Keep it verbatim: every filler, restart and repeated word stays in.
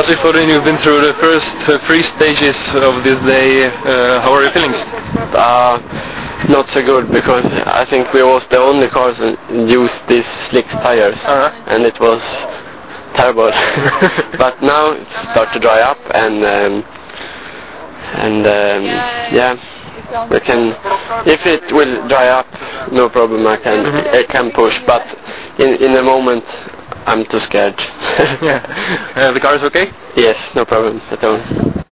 How's it feeling? You've been through the first uh, three stages of this day. Uh, how are your feelings? Uh, not so good, because I think we was the only cars that used these slick tires, Uh-huh. and it was terrible. But now it starts to dry up, and um, and um, yeah, we can. If it will dry up, no problem. I can Mm-hmm. I can push, but in in the moment I'm too scared. Yeah. Uh, the car is okay? Yes, no problem at all.